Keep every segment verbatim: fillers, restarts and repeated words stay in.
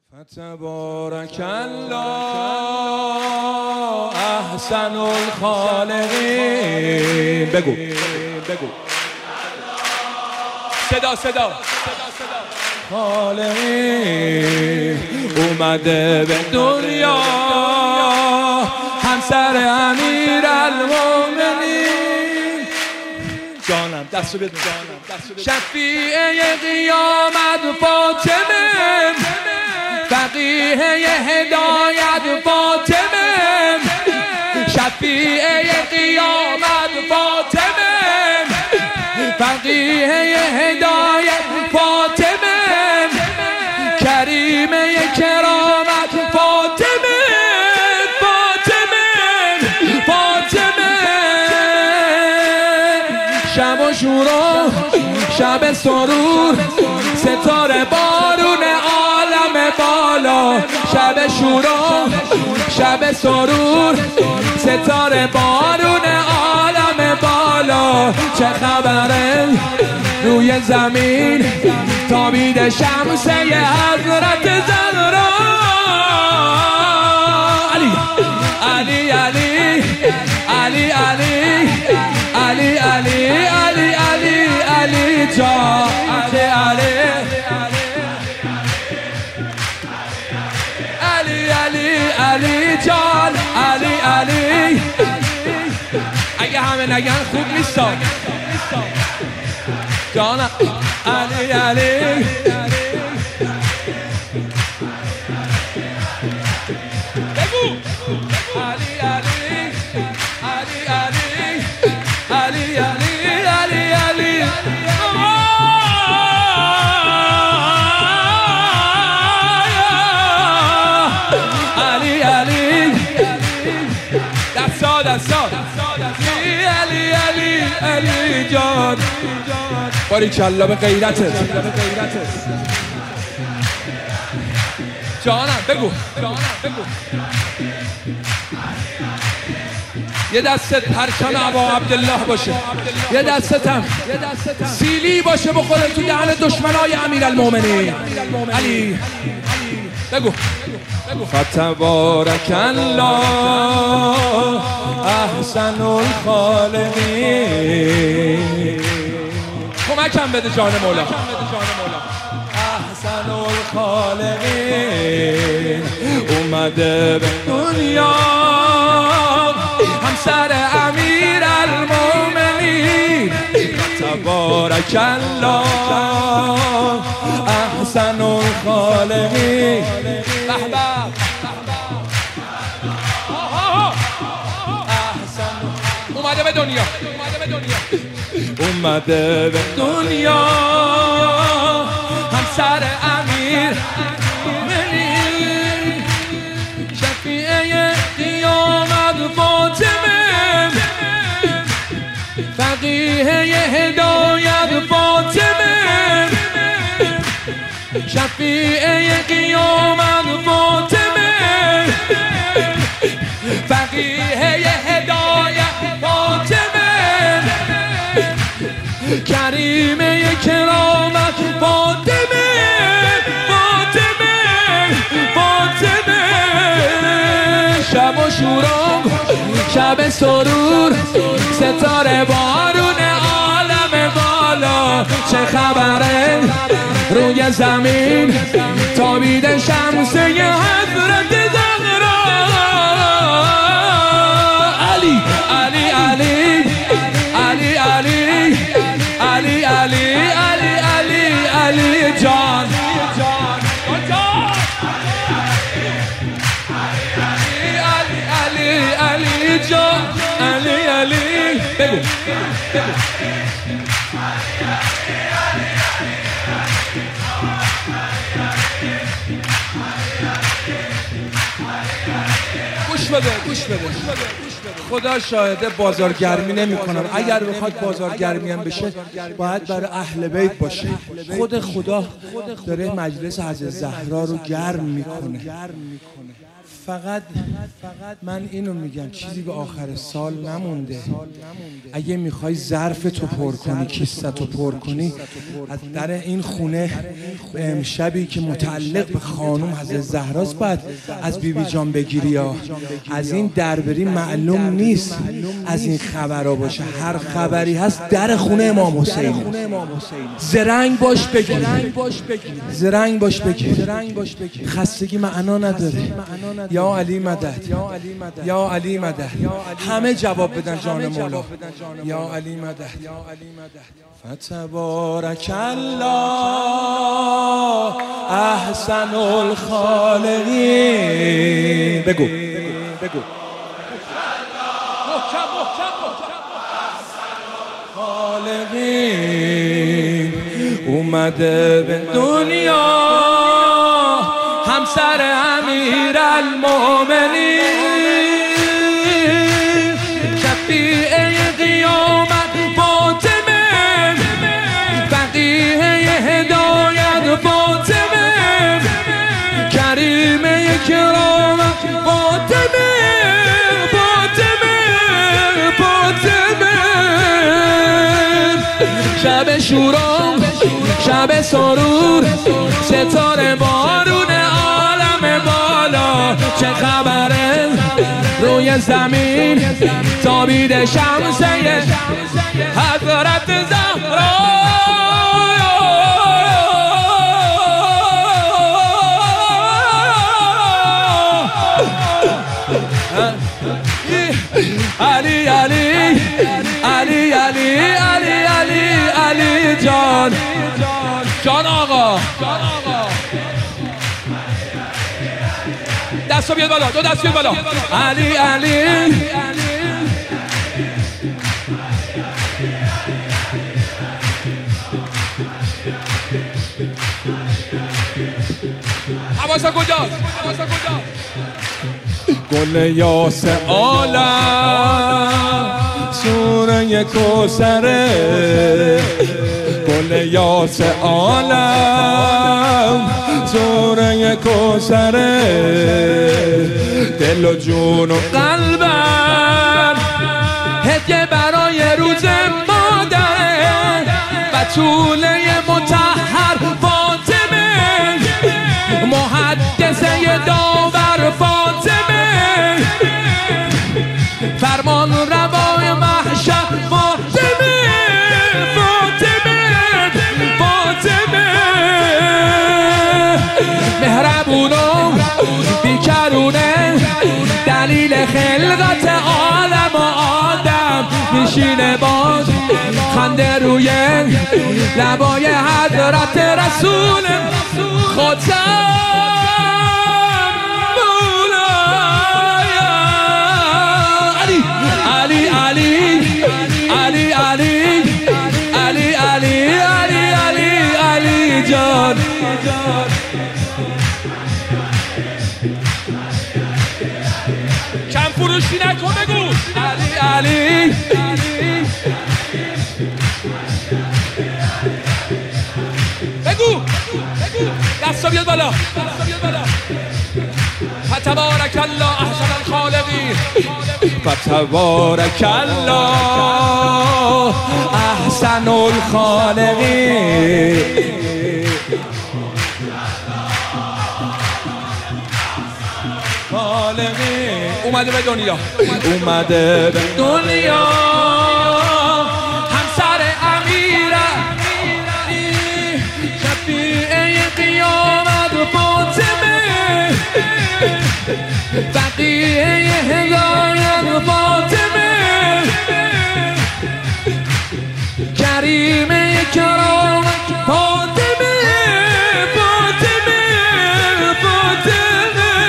فتبارک الله احسن الخالقین. بگو بگو صدا صدا خالقین. اومده به دنیا همسر امیر المومنین. جانم دستو بده جانم. شفیع قیامت فاطمه، فقیه هدایت فاطمه، شفیع قیامت فاطمه، فقیه هدایت فاطمه، کریمه کرامت فاطمه، فاطمه فاطمه. شب و شورا شب سرور، ستاره بارون عالم بالا. شب شورا شب سرور، ستاره بارون عالم بالا. چه خبره روی زمین تابید شمسه حضرت زهرا. علی علی علی علی علی علی علی علی علی علی جان علی علی علی علی جان علی علی. اگه همه نگن خوب نیستا جانم. علی علی بگو علی علی علی علی علی علی علی علی. علی علی دستا دستا علی علی علی جان. باریکلا به غیرتت جانم. بگو جانم بگو. یه دستت پرچم ابا عبدالله باشه، یه دستت هم سیلی باشه بخوره تو دهن دشمنای امیرالمومنین. علی بگو بگو. فتبارک الله احسن الخالقین. کمکم بده جان مولا. احسن الخالقین. اومده به دنیا همسر امیر المومنین. تبارک الله احسن الخالقین. احسن اومده به دنیا اومده به دنیا همسر امیر المومنین. شفیع قیامت فاطمه، فقیه هدایت فاطمه، شفیع قیامت فاطمه، فقیه هدایت فاطمه، کریمه کرامت فاطمه، فاطمه فاطمه. شب و شورا شب سرور، ستاره بارون عالم بالا. چه خبره روی زمین تابید شمسه حضرت زهرا. علی علی علی علی علی علی علی علی علی علی جان علی علی جان علی علی. بگو بگو. گوش بده گوش بده. خدا شاهده بازارگرمی نمی کنم. اگر بخواد بازارگرمی هم بشه باید برای اهل بیت باشه. خود خدا داره مجلس حضرت زهرا رو گرم میکنه. فقط من اینو میگم چیزی به آخر سال نمونده. اگه میخوای ظرف تو پر کنی، کیسه تو پر کنی، از در این خونه به امشبی که متعلق به خانم حضرت زهراست باید از بیبی جان بگیری. یا از این در بری معلوم نیست از این خبرها باشه. هر خبری هست در خونه امام حسین. زرنگ باش بگیر، زرنگ باش بگیر، خستگی معنا نداره. یا علی مدد، یا علی مدد، همه جواب بدن جان مولا. یا علی مدد. فتبارک الله احسن الخالقین. بگو بگو خالقین اومده به دنیا همسر امیرالمومنین، شفیع قیامت فاطمه، فقیه هدایت فاطمه، کریمه کرامت فاطمه، فاطمه فاطمه. شب شورا، شب سرور، ستاره بارون عالم بالا. چه خبره روی زمین تابید شمسه حضرت زهرا. علی علی علی علی علی علی علی جان، جان آقا، دستو بیاد بالا، دو دست بیاد بالا. علی علی حواسا کجاست؟ حواسا کجاست؟ گل یاس عالم سوره کوثره، گل یاس عالم سوره کوثره. دل و جون و قلبم هدیه برای روز مادر، بتوله مطهر فاطمه، محدثه داور فاطمه، فرمان روای محشر فاطمه، فاطمه فاطمه. مهربونم بیکرونه، دلیل خلقت عالم و آدم، میشینه باز خنده روی لبای حضرت رسول خدا. علی علی علی علی علی علی علی علی علی جان. کم فروشی نکن، بگو علی علی. بگو بگو دستا بیاد بالا، دستا بیاد بالا. فتبارک الله احسن الخالقین، فتبارک الله احسن الخالقین. خالقین اومده به دنیا، اومده به دنیا همسر امیره، شفیع قیامت فاطمه، فقیه هدایت فاطمه، کریمه کرامت فاطمه، فاطمه فاطمه.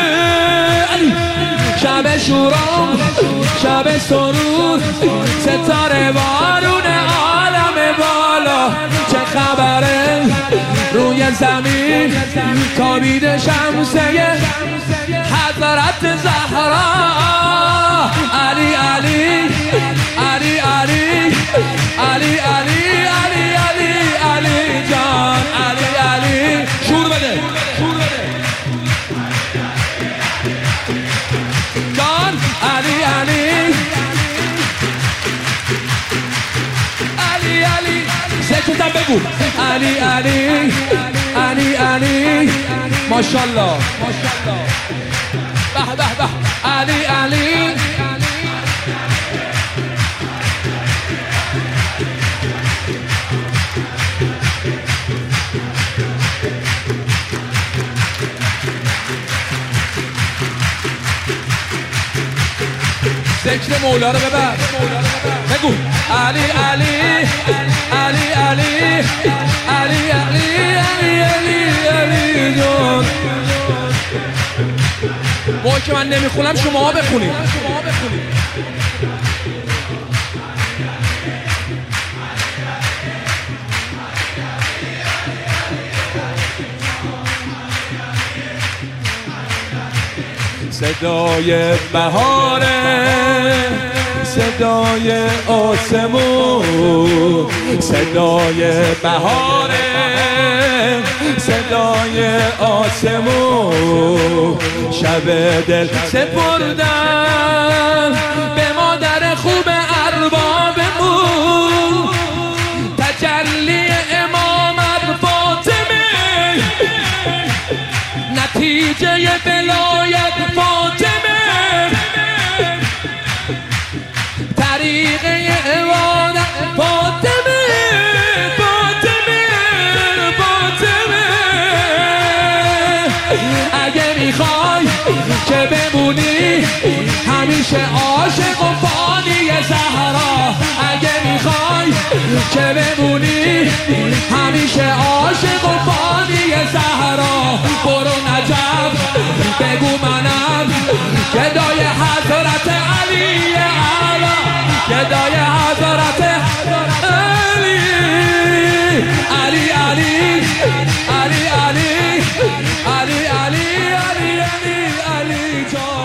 شب شورا، شب سرور، ستاره بارون عالم بالا. چه خبره روی زمین تابید شمسه حضرت زهرا. علی علی علی علی علی علی علی علی علی جان. علی علی شور بده، شور بده. بگو علی علی علی علی ماشاءالله به به به علی علی ذکر مولا رو ببر بگو علی علی علی علی علی علی علی علی علی جان موقعی که من نمیخونم شما بخونید صدای بهاره صدای آسمون صدای بهاره صدای آسمون شب دل سپردن به مادر خوب اربابمون تجلی امام فاطمه نتیجه ولایت فاطمه طریقه عبادت فاطمه فاطمه فاطمه اگه میخوای که بمونی همیشه عاشق و فانی زهرا اگه میخوای که بمونی همیشه عاشق و فانی زهرا برو نجف بگو منم گدای حضرت علی اعلی گدای حضرت علی علی علی علی علی علی علی علی علی علی